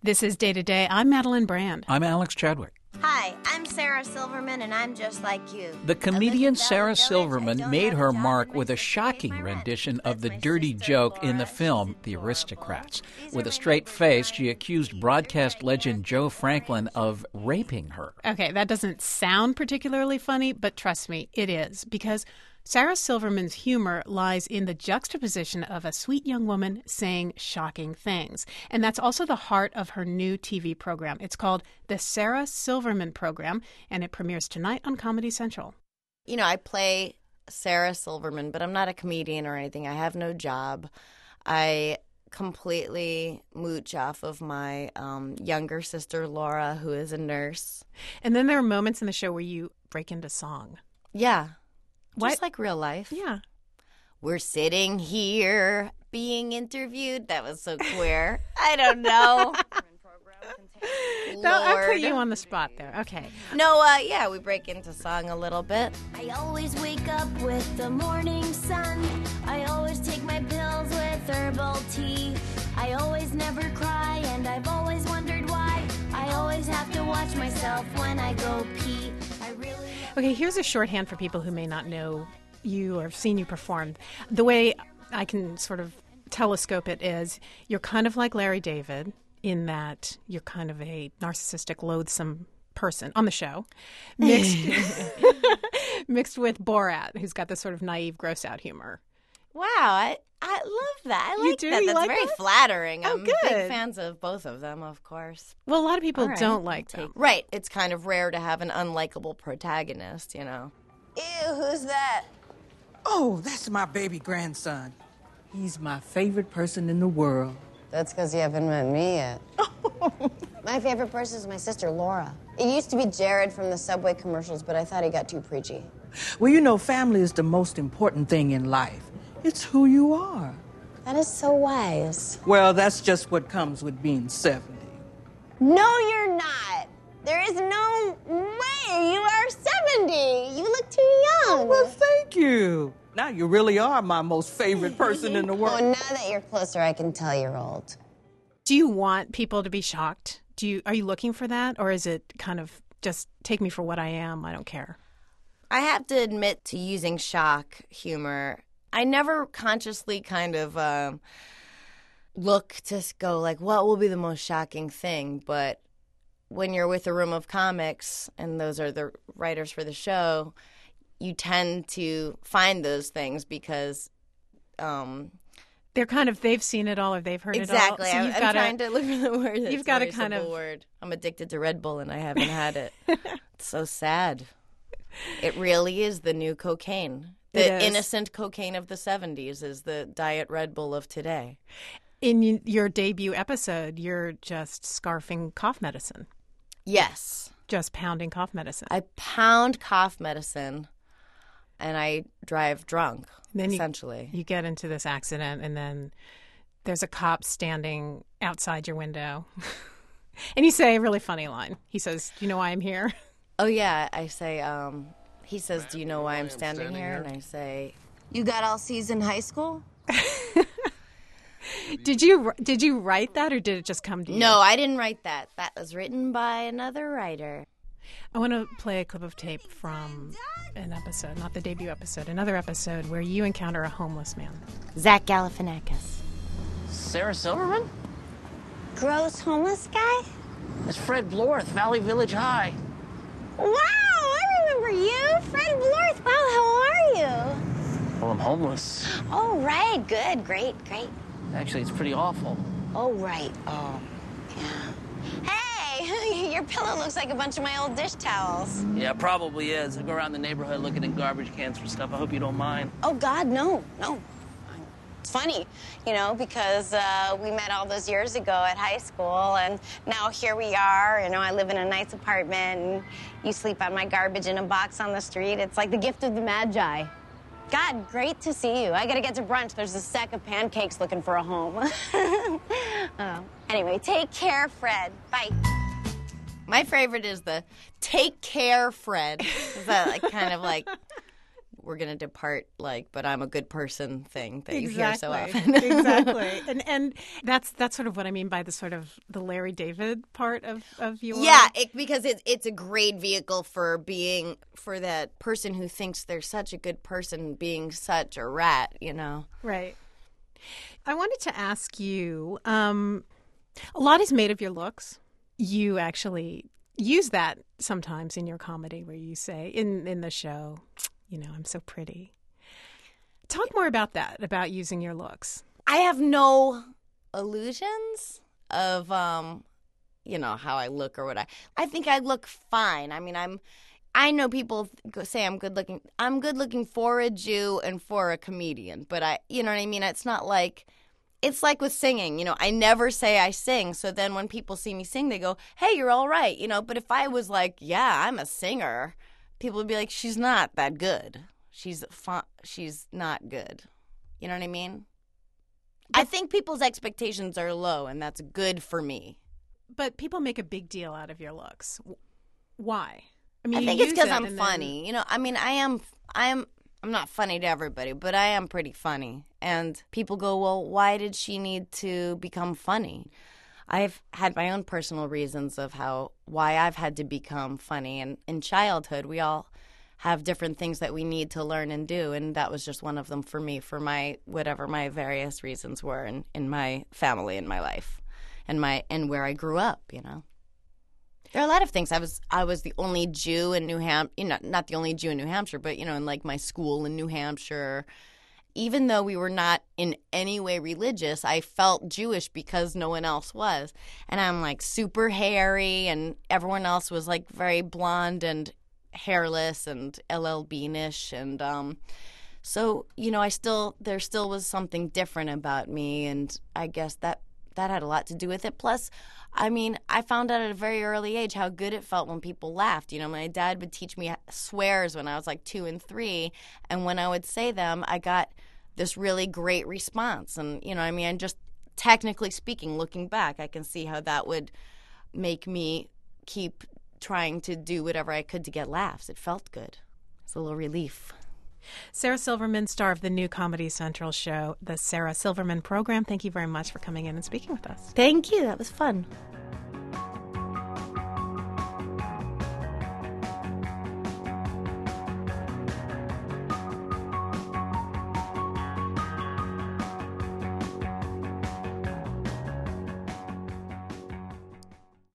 This is Day to Day. I'm Madeline Brand. I'm Alex Chadwick. Hi, I'm Sarah Silverman, and I'm just like you. The comedian Sarah Silverman made her mark with a shocking rendition of the dirty joke in the film The Aristocrats. With a straight face, she accused broadcast legend Joe Franklin of raping her. Okay, that doesn't sound particularly funny, but trust me, it is, because Sarah Silverman's humor lies in the juxtaposition of a sweet young woman saying shocking things. And that's also the heart of her new TV program. It's called The Sarah Silverman Program, and it premieres tonight on Comedy Central. You know, I play Sarah Silverman, but I'm not a comedian or anything. I have no job. I completely mooch off of my younger sister, Laura, who is a nurse. And then there are moments in the show where you break into song. Yeah. What? Just like real life. Yeah. We're sitting here being interviewed. That was so queer. I don't know. No, I put you on the spot there. Okay. No, yeah, we break into song a little bit. I always wake up with the morning sun. I always take my pills with herbal tea. I always never cry, and I've always wondered why. I always have to watch myself when I go pee. Okay, here's a shorthand for people who may not know you or have seen you perform. The way I can sort of telescope it is you're kind of like Larry David in that you're kind of a narcissistic, loathsome person on the show, mixed with Borat, who's got this sort of naive, gross-out humor. Wow, I love that. I like You do? that. You That's like very that? flattering. Oh, I'm good. big fans of both of them, of course. Well, a lot of people All right. don't like them. Right. It's kind of rare to have an unlikable protagonist, you know. Ew, who's that? Oh, that's my baby grandson. He's my favorite person in the world. That's because you haven't met me yet. My favorite person is my sister, Laura. It used to be Jared from the Subway commercials, but I thought he got too preachy. Well, you know, family is the most important thing in life. It's who you are. That is so wise. Well, that's just what comes with being 70. No, you're not. There is no way. You are 70. You look too young. Well, thank you. Now you really are my most favorite person in the world. Well, now that you're closer, I can tell you're old. Do you want people to be shocked? Are you looking for that? Or is it kind of just take me for what I am, I don't care? I have to admit to using shock humor. I never consciously kind of look to go like, what will be the most shocking thing? But when you're with a room of comics, and those are the writers for the show, you tend to find those things because they're kind of, they've seen it all or they've heard exactly. it all. So I'm trying to look for the word. You've got to kind of word. I'm addicted to Red Bull and I haven't had it. It's so sad. It really is the new cocaine. The innocent cocaine of the 70s is the Diet Red Bull of today. In your debut episode, you're just scarfing cough medicine. Yes. Just pounding cough medicine. I pound cough medicine and I drive drunk, then essentially. You get into this accident and then there's a cop standing outside your window. And you say a really funny line. He says, "Do you know why I'm here?" Oh, yeah. I say, he says, "Do you know why I'm standing here?" And I say, You got all C's in high school? Did you write that or did it just come to you? no, I didn't write that. That was written by another writer. I want to play a clip of tape from an episode, not the debut episode, another episode where you encounter a homeless man. Zach Galifianakis. Sarah Silverman? Gross homeless guy? It's Fred Blorth, Valley Village High. Wow, I remember you. Fred Blorth. Wow, how are you? Well, I'm homeless. Oh, right. Good. Great. Actually, it's pretty awful. Oh, right. Oh, yeah. Hey, your pillow looks like a bunch of my old dish towels. Yeah, it probably is. I go around the neighborhood looking in garbage cans for stuff. I hope you don't mind. Oh, God, no. It's funny, you know, because we met all those years ago at high school, and now here we are. You know, I live in a nice apartment, and you sleep on my garbage in a box on the street. It's like the gift of the Magi. God, great to see you. I gotta get to brunch. There's a stack of pancakes looking for a home. Anyway, take care, Fred. Bye. My favorite is the "take care, Fred." Is that like kind of like we're going to depart, like, but I'm a good person thing that you hear so Exactly. often. Exactly. And that's sort of what I mean by the sort of the Larry David part of your... Yeah, because it's a great vehicle for that person who thinks they're such a good person being such a rat, you know? Right. I wanted to ask you, a lot is made of your looks. You actually use that sometimes in your comedy where you say, in the show, you know, I'm so pretty. Talk more about that, about using your looks. I have no illusions of, you know, how I look or what I think I look fine. I mean, I know people say I'm good looking. I'm good looking for a Jew and for a comedian, but you know what I mean? It's not like, it's like with singing, you know, I never say I sing. So then when people see me sing, they go, hey, you're all right, you know, but if I was like, yeah, I'm a singer, people would be like, she's not that good. She's not good. You know what I mean? I think people's expectations are low, and that's good for me. But people make a big deal out of your looks. Why? I mean, I think you it's use because it I'm and funny. You know, I mean, I'm not funny to everybody, but I am pretty funny. And people go, well, why did she need to become funny? I've had my own personal reasons of why I've had to become funny. And in childhood, we all have different things that we need to learn and do. And that was just one of them for me, for my, whatever my various reasons were in my family, in my life, and where I grew up, you know. There are a lot of things. I was the only Jew in New Hampshire, you know, not the only Jew in New Hampshire, but, you know, in like my school in New Hampshire, even though we were not in any way religious, I felt Jewish because no one else was. And I'm like super hairy, and everyone else was like very blonde and hairless and LL Bean-ish. And so, you know, there still was something different about me, and I guess that had a lot to do with it. Plus, I mean, I found out at a very early age how good it felt when people laughed. You know, my dad would teach me swears when I was like 2 and 3, and when I would say them, I got this really great response. And, you know, I mean, just technically speaking, looking back, I can see how that would make me keep trying to do whatever I could to get laughs. It felt good. It's a little relief. Sarah Silverman, star of the new Comedy Central show, The Sarah Silverman Program. Thank you very much for coming in and speaking with us. Thank you. That was fun.